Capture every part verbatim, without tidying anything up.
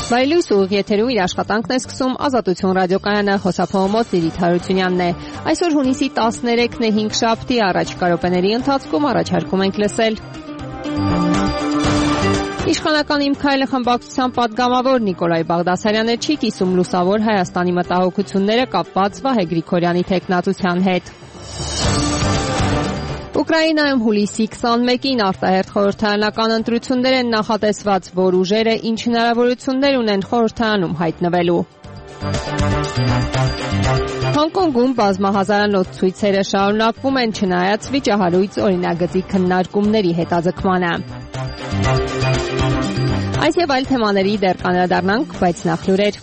Վայելույս ուղիղ եթերում իր աշխատանքն է սկսում Ազատություն ռադիոկայանը, խոսափողոմոց Լիլիթ Հարությունյանն է։ Այսօր հունիսի տասներեքն է, հինգշաբթի, առաջիկա րոպեների ընթացքում առաջարկում ենք լսել. Իշխանական Իմ քայլը խմբակցության падգամավոր Նիկոլայ Բաղդասարյանը չի կիսում լուսավոր Հայաստանի մտահոգությունները կապված Վահե Գրիգորյանի թեկնածության հետ։ Ուկրաինայում հուլիսի քսանմեկին արտահերթ խորհրդարանական ընտրություններ են նախատեսված, որ ուժերը ինչ հնարավորություններ ունեն խորհրդարանում հայտնվելու։ Հոնկոնգում բազմահազարանոց ցույցերը շարունակվում են չնայած վիճահարույց օրինագծի քննարկումների հետաձգմանը։ Այս եւ այլ թեմաների դեռ կանդրադառնանք, բայց նախ լուրեր։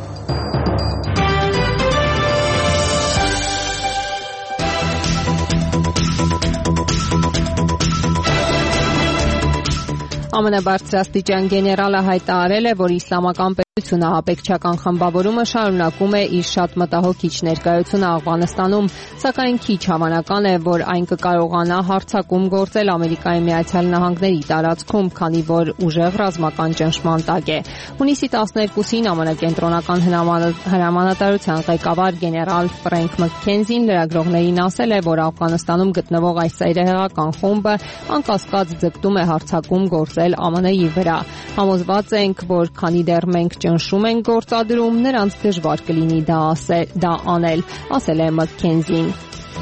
Ամենաբարձրաստիճան գեներալը հայտարարել է, որ իսլամական պետությունը ահաբեկչական խմբավորումը շարունակում է իր շատ մտահոգիչ ներկայությունը Աֆղանստանում, սակայն քիչ հավանական է, որ այն կկարողանա հարձակում գործել Ամերիկայի Միացյալ Նահանգների տարածքում, քանի որ ուժեղ ռազմական ճնշման տակ է։ Հունիսի տասներկուսին ամենակենտրոնական հրամանատարության ղեկավար գեներալ Ֆրենք Մաքքենզին լրագրողներին ասել է, որ Աֆղանստանում գտնվող այս ծայրահեղական խումբը անկասկած ձգտում է հարձակում գործել Է ԱՄՆ-ի վրա։ Համոզված ենք, որ քանի դեռ մենք ճնշում ենք գործադրում, նրանց դժվար կլինի դա, ասել, դա անել, ասել է Մաքքենզին։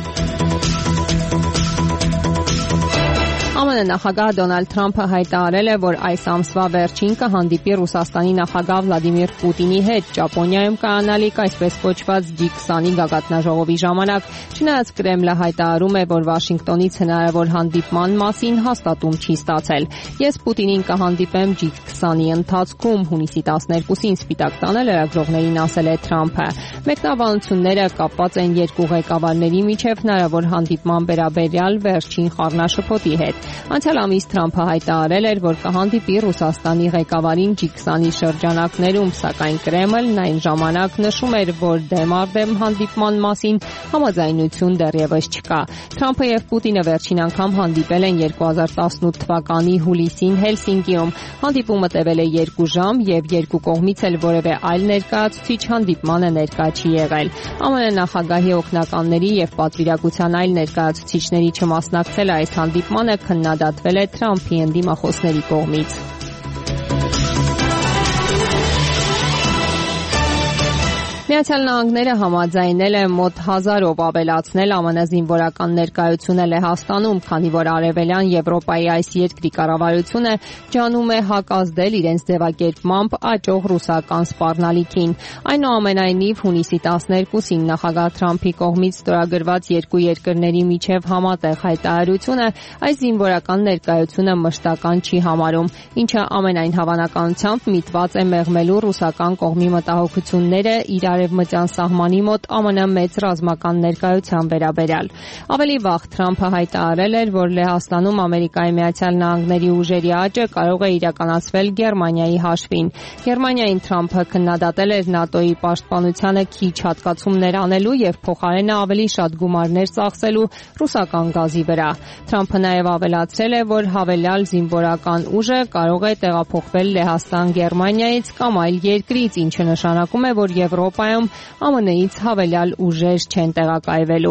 ԱՄՆ նախագահ Դոնալդ Թրամփը հայտարարել է, որ այս ամսվա վերջին կհանդիպի Ռուսաստանի նախագահ Վլադիմիր Պուտինի հետ Ճապոնիայում կայանալիք այսպես կոչված ջի քսանի գագաթնաժողովի ժամանակ, չնայած Կրեմլը հայտարարում է, որ Վաշինգտոնից հնարավոր հանդիպման մասին հաստատում չի ստացել։ Ես Պուտինին կհանդիպեմ ջի քսանի ընթացքում, հունիսի տասներկուսին Սպիտակ տանը լրագրողներին ասել է Թրամփը։ Մեկնաբանությունները կապված են երկու ղեկավարների միջև հնարավոր հանդիպման վերաբերյալ վերջին խառնաշփոթի հետ։ Անցյալ ամիս Թրամփը հայտարարել էր, որ կհանդիպի Ռուսաստանի ղեկավարին ջի քսանի շրջանակներում, սակայն Կրեմլն այն ժամանակ նշում էր, որ դեմ առ դեմ հանդիպման մասին համաձայնություն դեռևս չկա։ Թրամփը եւ Պուտինը վերջին անգամ հանդիպել են երկու հազար տասնութ թվականի հուլիսին Հելսինկիում։ Հանդիպումը տևել է երկու ժամ եւ երկու կողմից էլ որևէ այլ ներկայացուցիչ հանդիպմանը ներկա չի եղել։ ԱՄՆ նախագահի օգնականների եւ պատվիրակության այլ ներկայացուցիչների չմասնակցել այս հանդիպմանը քննադատվել է Թրամփի ընդդիմախոսների կողմից։ Միացյալ Նահանգները համաձայնել է մոտ հազարով ավելացնել ԱՄՆ զինվորական ներկայությունը Լեհաստանում, քանի որ Արևելյան Եվրոպայի այս երկրի կառավարությունը ջանում է հակազդել իրենց ձևակերպմամբ աճող ռուսական սպառնալիքին։ Այնուամենայնիվ, հունիսի տասներկուսին նախագահ Թրամփի կողմից ստորագրված երկու երկրների միջև համատեղ հայտարարությունը այս զինվորական ներկայությունը մշտական չի համարում, ինչը ամենայն հավանականությամբ միտված է մեղմելու ռուսական կողմի մտահոգությունները իր արևմտյան սահմանի մոտ ԱՄՆ մեծ ռազմական ներկայության վերաբերյալ։ Ավելի վաղ Թրամփը հայտարարել էր, որ Լեհաստանում Ամերիկայի Միացյալ Նահանգների ուժերի աճը կարող է իրականացվել Գերմանիայի հաշվին։ Գերմանիային Թրամփը քննադատել էր ՆԱՏՕ-ի պաշտպանությանը քիչ հատկացումներ անելու եւ փոխարենը ավելի շատ գումարներ ծախսելու ռուսական գազի վրա։ Թրամփը նաեւ ավելացրել է, որ հավելյալ զինվորական ուժը կարող է տեղափոխվել Լեհաստան Գերմանիայից կամ այլ երկրից, ինչը նշանակում է, որ Եվրոպայում ԱՄՆ-ից հավելյալ ուժեր չեն տեղակայվելու։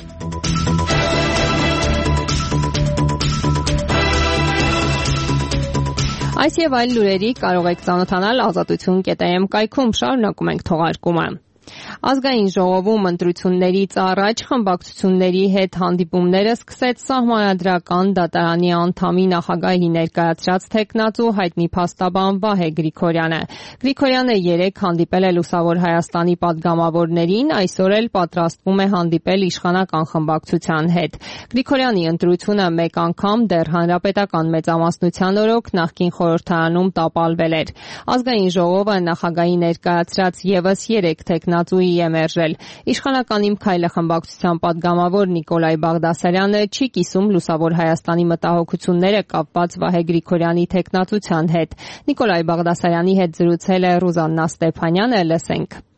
Այս եւ այլ լուրերի կարող եք ծանոթանալ ազատություն կետ am կայքում, շարունակում ենք թողարկումը։ Ազգային ժողովում ընտրություններից առաջ խմբակցությունների հետ հանդիպումները սկսեց Սահմանադրական դատարանի անդամի նախագահի ներկայացրած թեկնածու հայտնի փաստաբան Վահե Գրիգորյանը։ Գրիգորյանը երեկ հանդիպել է Լուսավոր Հայաստանի падգամավորներին, այսօր էլ պատրաստվում է հանդիպել իշխանական խմբակցության հետ։ Գրիգորյանի ընտրությունը մեկ անգամ դեռ հանրապետական մեծամասնության օրոք նախկին խորհրդարանում տապալվել էր։ Ազգային ժողովը նախագահի ներկայացրած եւս երեք թեկնածուի է մերժել։ Իշխանական Իմ քայլը խմբակցության падգամավոր Նիկոլայ Բաղդասարյանը չի կիսում Լուսավոր Հայաստանի մտահոգությունները կապված Վահե Գրիգորյանի թեկնածության հետ։ Նիկոլայ Բաղդասարյանի հետ զրուցել է Ռուզաննա Ստեփանյանը, լսենք։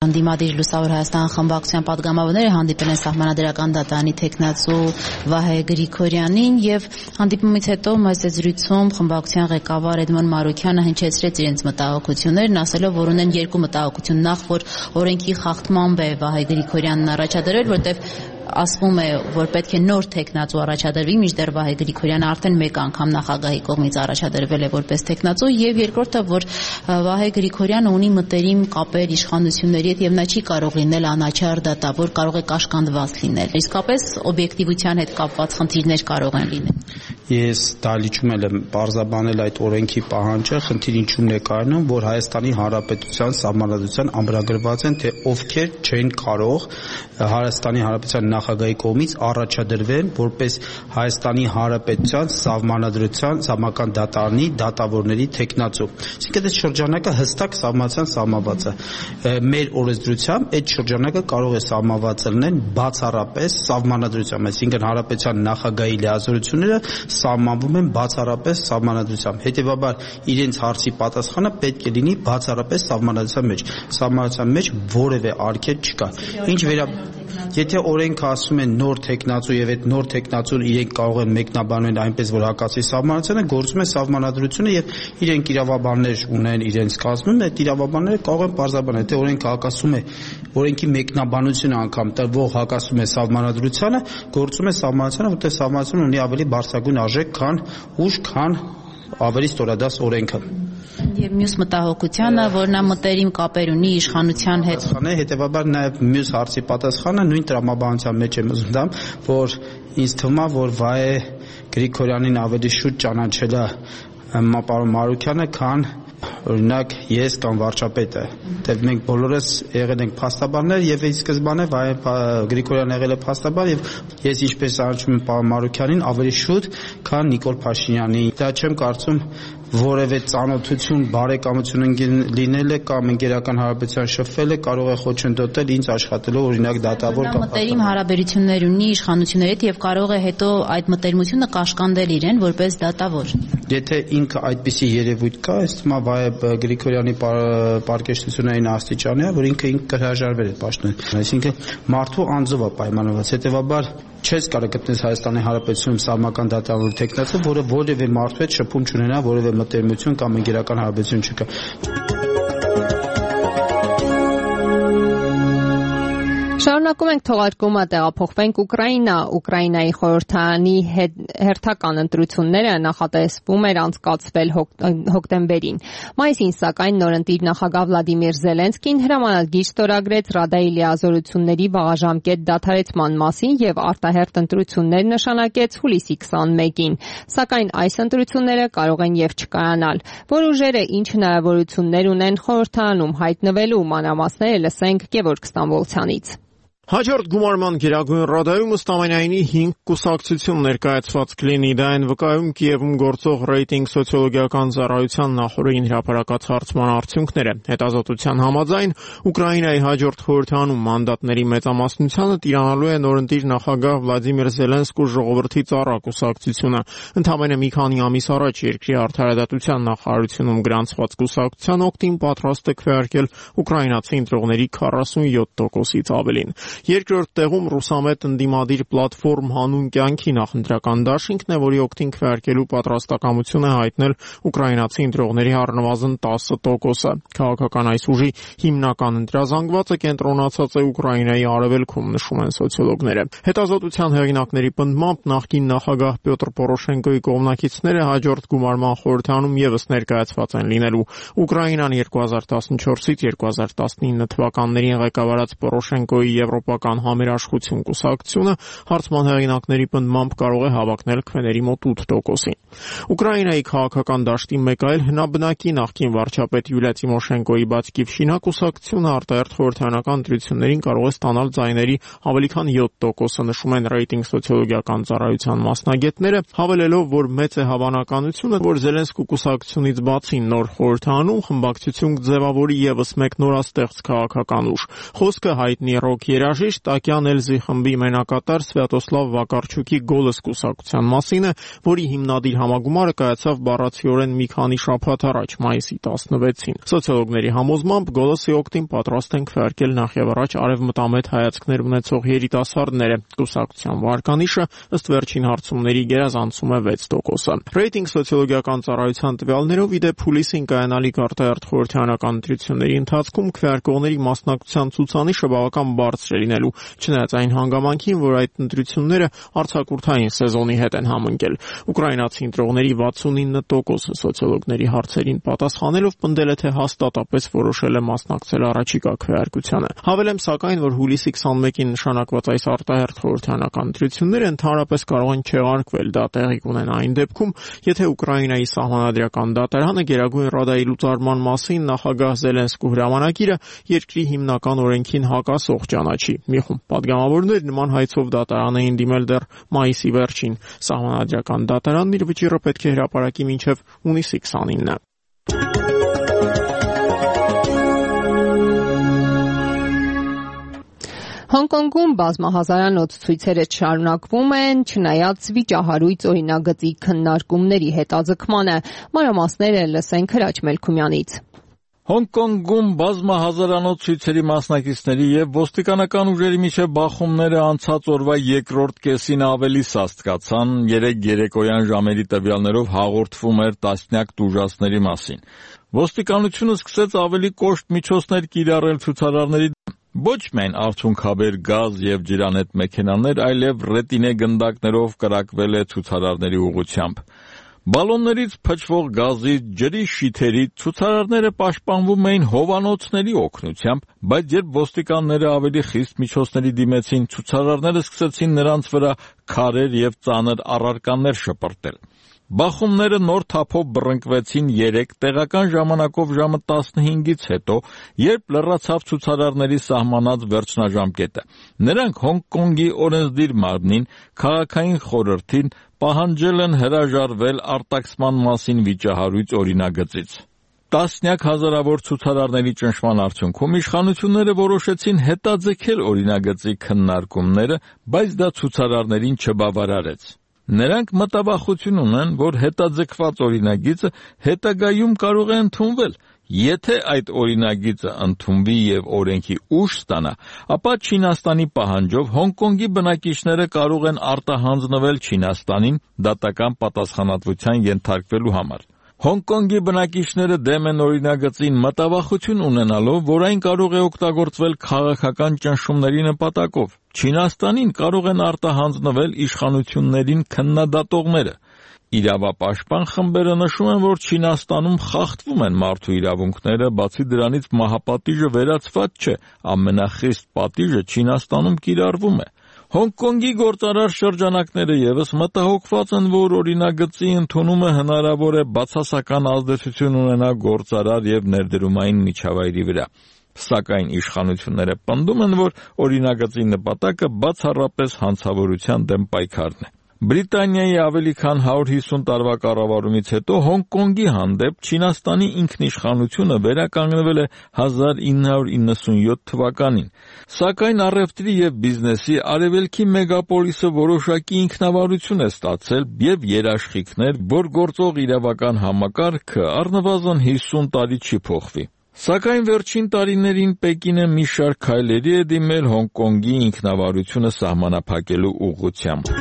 Ընդդիմադիր Լուսավոր Հայաստան խմբակցության պատգամավորները հանդիպել են Սահմանադրական դատարանի թեկնածու Վահե Գրիգորյանին եւ հանդիպումից հետո մեծ զրույցում խմբակցության ղեկավար Էդմոն Մարուկյանը հնչեցրեց իրենց մտահոգություններն, ասելով, որ ունեն երկու մտահոգություն. նախ, որ օրենքի խախտմամբ է Վահե Գրիգորյանն առաջադրել, որտեղ ասվում է, որ պետք է նոր թեկնածու առաջադրվի, մինչդեռ Վահե Գրիգորյանը արդեն մեկ անգամ նախագահի կողմից առաջադրվել է որպես թեկնածու, եւ երկրորդը, որ Վահե Գրիգորյանը ունի մտերիմ կապեր իշխանությունների հետ եւ նա չի կարող լինել անաչառ դատավոր, կարող է կաշկանդված լինել։ Իսկապես օբյեկտիվության հետ կապված խնդիրներ կարող են լինել։ Ես դալիճում եմ բարձաբանել այդ օրենքի պահանջը, խնդիրը ինչու՞մն է կայանում, որ Հայաստանի Հանրապետության Սահմանադրության ամրագրված են, թե ովքեր չեն կարող Հայաստանի Հանրապետության նախագահի կողմից առաջադրվեն որպես Հայաստանի Հանրապետության Սահմանադրության Սահմանադրական դատարանի դատավորների թեկնածու։ Այսինքն այդ շրջանակը հստակ սահմանության սահմանված է։ Մեր օրենսդրությամբ այդ շրջանակը կարող է սահմանված լինել բացառապես Սահմանադրությամբ, այսինքն Հանրապետության նախագահի լիազորությունները սահմանվում են բացառապես Սահմանադրությամբ։ Հետևաբար իրենց հարցի պատասխանը պետք է լինի բացառապես Սահմանադրության մեջ։ Սահմանադրության մեջ որևէ արգելք չկա։ Ինչ վերա Եթե օրենքը ասում են նոր թեկնածու եւ այդ նոր թեկնածուն իրենք կարող են մեկնաբանել այնպես, որ հակասի Սահմանադրությանը, գործում է Սահմանադրությունը եւ իրենք իրավաբաններ ունեն իրենց կազմում, այդ իրավաբանները կարող են բարձրաբանել, թե օրենքը հակասում է, օրենքի մեկնաբանությունը անգամ տվող հակասում է Սահմանադրությանը, գործում է Սահմանադրությունը, որտեղ Սահմանադրությունը ունի ավելի բարձրագույն արժեք, քան ուժ, քան ավելի ստորադաս օրենքը։ Եվ մյուս մտահոգությանը, որ նա մտերիմ կապեր ունի իշխանության հետ։ Հետևաբար նաև մյուս հարցի պատասխանը նույն տրամաբանության մեջ եմ ուզում դամ, որ ինձ թվում է, որ Վահե Գրիգորյանին ավելի շուտ ճանաչել է պարոն Մարուկյանը, քան օրինակ ես կամ վարչապետը, դեռ մենք բոլորս եղել ենք փաստաբաններ եւ ի սկզբանե Վահե Գրիգորյանը եղել է փաստաբան եւ ես ինչպես ճանաչում եմ պարոն Մարուկյանին ավելի շուտ, քան Նիկոլ Փաշինյանին։ Դա չեմ կարծում որևէ ծանոթություն, բարեկամություն լինելը կամ ընկերական հարաբերության շփվելը կարող է խոչընդոտել ինձ աշխատելով օրինակ դատավոր կամ մտերիմ հարաբերություններ ունի իշխանությունների հետ եւ կարող է հետո այդ մտերիմությունը կաշկանդել իրեն որպես դատավոր։ Եթե ինքը այդպիսի երևույթ կա, ըստ ումա Վահե Գրիգորյանի պարկեշտությունային աստիճանի է, որ ինքը ինքը կհրաժարվել է պաշտոնից։ Այսինքն մարդու անձով է պայմանավորված, հետեւաբար չես կարող գտնել Հայաստանի Հանրապետությունում սահմանական դատավորի թեկնածու, որը որևէ մարդու հետ շփում չունենա, որևէ մտերմություն կամ ընկերական հարաբերություն չկա։ Շարունակում ենք թողարկումը, տեղափոխվենք Ուկրաինա։ Ուկրաինայի խորհրդարանի հերթական ընտրությունները նախատեսվում էր անցկացվել հոկտեմբերին։ Մայիսին, սակայն, նորընտիր նախագահ Վլադիմիր Զելենսկին հրամանագիր ստորագրեց Ռադայի լիազորությունների վաղաժամկետ դադարեցման մասին եւ արտահերթ ընտրություններ նշանակեց հուլիսի քսաներկին։ Սակայն այս ընտրությունները կարող են եւ չկայանալ։ Որ ուժերը ինչ հնարավորություններ ունեն խորհրդարանում հայտնվելու, մանրամասները լսենք Գևորգ Ստամբոլցյանից։ Հաջորդ գումարման Գերագույն Ռադայում ըստ ամենայնի հինգ կուսակցություն ներկայացված կլինի, դա են վկայում Կիևում գործող ռեյտինգ սոցիոլոգիական ծառայության նախօրեին հրապարակած հարցման արդյունքները։ Հետազոտության համաձայն Ուկրաինայի հաջորդ խորհրդարանում մանդատների մեծամասնությանը տիրանալու է նորընտիր նախագահ Վլադիմիր Զելենսկու ժողովրդի ծառա կուսակցությունը։ Ընդամենը մի քանի ամիս առաջ երկրի արդարադատության նախարարությունում գրանցված կուսակցության օգտին պատրաստ է քվեարկել ուկրաինացի ընտրողների քառասունյոթ տոկոսից ավելին։ Երկրորդ տեղում ռուսամետ ընդդիմադիր պլատֆորմ հանուն կյանքի նախընտրական դաշինքն է, որի օգտին քվեարկելու պատրաստակամություն է հայտնել ուկրաինացի ընտրողների առնվազն տասը տոկոսը։ Քաղաքական այս ուժի հիմնական ընտրազանգվածը կենտրոնացած է Ուկրաինայի արևելքում, նշում են սոցիոլոգները։ Հետազոտության հեղինակների պնդմամբ նախկին նախագահ Պյոտր Պորոշենկոյի կողմնակիցները հաջորդ գումարման խորհրդարանում եւս ներկայացված են լինելու։ Ուկրաինան երկու հազար տասնչորսից երկու հազար տասնինը թվականներին ղեկավարած Պորոշենկոյի Եվրոպական համերաշխություն կուսակցությունը հարցման հեղինակների պնդմամբ կարող է հավակնել քվեների մոտ ութ տոկոսի։ Ուկրաինայի քաղաքական դաշտի մեկ այլ հնաբնակի նախկին վարչապետ Յուլիա Տիմոշենկոյի Բացկիվշինա կուսակցությունը արտահերթ խորհրդարանական ընտրություններին կարող է ստանալ ձայների ավելի քան յոթ տոկոսը, նշում են ռեյտինգ սոցիոլոգիական ծառայության մասնագետները, հավելելով, որ մեծ է հավանականությունը, որ Զելենսկու կուսակցությունից բացի նոր խորհրդարանում խմբակցություն կձևավորի եւս մեկ նորաստեղծ քաղաքական ուժ։ Խոսքը հայտնի ռոք երաժ Երաժիշտ Տակյան Էլզի խմբի մենակատար Սվյատոսլավ Վակարչուկի «Գոլս» կուսակցության մասին է, որի հիմնադիր համագումարը կայացավ բառացիորեն մի քանի շաբաթ առաջ, մայիսի տասնվեցին։ Սոցիոլոգների համոզմամբ «Գոլսի» օգտին պատրաստ են քվեարկել նախևառաջ արևմտամետ հայացքներ ունեցող երիտասարդները։ Կուսակցության վարկանիշը ըստ վերջին հարցումների գերազանցում է վեց տոկոսը։ Ռեյտինգ սոցիոլոգիական ծառայության տվյալներով ի դեպ հուլիսին կայանալիք արտահերթ խորհրդարանական ընտրությունների ընթացքում քվեարկողների մասնակցության ցուցանիշը բավական բարձր է լինելու, չնայած այն հանգամանքին, որ այդ ընտրությունները արձակուրդային սեզոնի հետ են համընկել։ Ուկրաինացի ընտրողների վաթսունինը տոկոսը սոցիոլոգների հարցերին պատասխանելով պնդել է, թե հաստատապես որոշել է մասնակցել առաջիկա քվեարկությանը։ Հավելեմ սակայն, որ հուլիսի քսանմեկին նշանակված այս արտահերթ խորհրդարանական ընտրությունները ընդհանրապես կարող են չեղարկվել։ Դա տեղի կունենա այն դեպքում, եթե Ուկրաինայի սահմանադրական դատարանը Գերագույն Ռադայի լուծարման մասին նախագահ Զելենսկու հրամանագիրը երկրի հիմնական օրենքին հակասող ճանաչի։ Մի խումբ պատգամավորներ նման հայցով դատարան էին դիմել դեռ մայիսի վերջին։ Սահմանադրական դատարանն իր վճիռը պետք է հրապարակի մինչև հունիսի քսանինը։ Հոնկոնգում բազմահազարանոց ցույցերը շարունակվում են, չնայած վիճահարույց օրինագծի քննարկումների հետաձգմանը։ Մանրամասները լսենք Հրաչ Մելքումյանից։ Հոնկոնգում բազմահազարանոց ցույցերի մասնակիցների եւ ոստիկանական ուժերի միջև բախումները անցած օրվա երկրորդ կեսին ավելի սաստկացան, երեկ երեկոյան ժամերի տվյալներով հաղորդվում էր տասնյակ տուժածների մասին։ Ոստիկանությունը սկսեց ավելի կոշտ միջոցներ կիրառել ցուցարարների ոչ միայն արցունքաբեր գազ եւ ջրանետ մեքենաներ, այլև ռետինե գնդակներով կրակվել է ցուցարարների ուղղությամբ։ Բալոններից փչվող գազից, ջրի շիթերից ցուցարարները պաշտպանվում էին հովանոցների օգնությամբ, բայց երբ ոստիկանները ավելի խիստ միջոցների դիմեցին, ցուցարարները սկսեցին նրանց վրա քարեր եւ ծանր առարկաներ շպրտել։ Բախումները նոր թափով բռնկվեցին երեկ տեղական ժամանակով ժամը տասնհինգից հետո, երբ լռացավ ցուցարարների սահմանած վերջնաժամկետը։ Նրանք Հոնկոնգի օրենսդիր մարմնին, քաղաքային խորհրդին պահանջել են հրաժարվել արտաքսման մասին վիճահարույց օրինագծից։ Տասնյակ հազարավոր ցուցարարների ճնշման արդյունքում իշխանությունները որոշեցին հետաձգել օրինագծի քննարկումները, բայց դա ցուցարարներին չբավարարեց։ Նրանք մտավախություն ունեն, որ հետաձգված օրինագիծը հետագայում կարող է ընդունվել։ Եթե այդ օրինագիծը ընդունվի եւ օրենքի ուժ ստանա, ապա Չինաստանի պահանջով Հոնկոնգի բնակիչները կարող են արտահանձնվել Չինաստանին դատական պատասխանատվության ենթարկվելու համար։ Հոնկոնգի բնակիչները դեմ են օրինագծին մտավախություն ունենալով, որ այն կարող է օգտագործվել քաղաքական ճնշումների նպատակով։ Չինաստանին կարող են արտահանձնվել իշխանություններին քննադատողները։ Իրավապաշտպան խմբերը նշում են, որ Չինաստանում խախտվում են մարդու իրավունքները, բացի դրանից մահապատիժը վերացված չէ, ամենախիստ պատիժը Չինաստանում կիրառվում է։ Հոնկոնգի գործարար շրջանակները եւս մտահոգված են, որ օրինագծի ընդունումը հնարավոր է բացասական ազդեցություն ունենա գործարար եւ ներդրումային միջավայրի վրա։ Սակայն իշխանությունները պնդում են, որ օրինագծի նպատակը բացառապես հանցավորության դեմ պայքարն է։ Բրիտանիայի ավելի քան հարյուր հիսուն տարվա կառավարումից հետո Հոնկոնգի հանդեպ Չինաստանի ինքնիշխանությունը վերականգնվել է հազար ինը հարյուր իննսունյոթ թվականին, սակայն առևտրի եւ բիզնեսի արևելքի մեգապոլիսը որոշակի ինքնավարություն է ստացել եւ երաշխիքներ, որ գործող իրավական համակարգը առնվազն հիսուն տարի չի փոխվի։ Սակայն վերջին տարիներին Պեկինը մի շարք քայլերի է դիմել Հոնկոնգի ինքնավարությունը սահմանափակելու ուղղությամբ։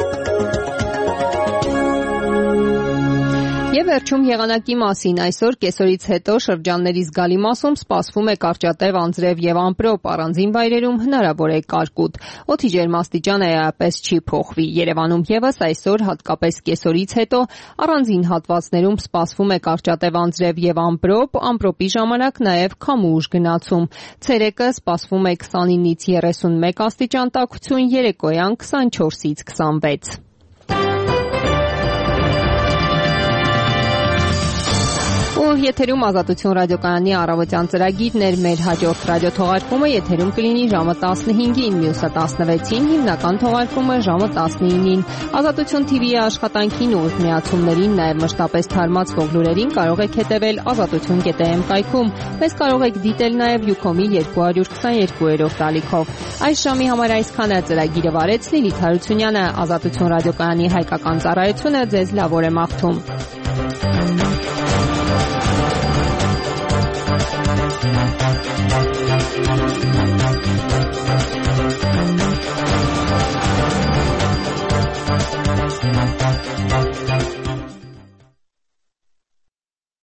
Եվ վերջում եղանակի մասին այսօր կեսօրից հետո շրջանների զգալի մասում սպասվում է կարճատև անձրև եւ ամպրոպ, առանձին վայրերում հնարավոր է կարկուտ։ Օդի ջերմաստիճանը էապես չի փոխվի։ Երևանում եւս այսօր հատկապես կեսօրից հետո առանձին հատվածներում սպասվում է կարճատև անձրև եւ ամպրոպ, ամպրոպի ժամանակ նաեւ քամու ուժ գնացում։ Ցերեկը սպասվում է քսանինից երեսունմեկ աստիճան տաքություն, երեկոյան քսանչորսից քսանվեց։ Գյուղ եթերում Ազատություն ռադիոկայանի առավոտյան ծրագիրն էր, մեր հաջորդ ռադիոթողարկումը եթերում կլինի ժամը տասնհինգին, մյուսը տասնվեցին, հիմնական թողարկումը ժամը տասնինին։ Ազատություն թի վի-ի աշխատանքին ու միացումներին, նաև մշտապես թարմացվող լուրերին կարող եք հետևել ազատություն կետ է էմ կայքում։ Մեզ կարող եք դիտել նաև Յուքոմի երկու հարյուր քսաներկու տալիքով։ Այս ժամի համար այսքանը, ծրագիրը վարեց Լիլիթ Հարությունյանը, Ազատություն ռադիոկայանի հայկական ծառայությունը ձեզ լավ օր է մաղթում։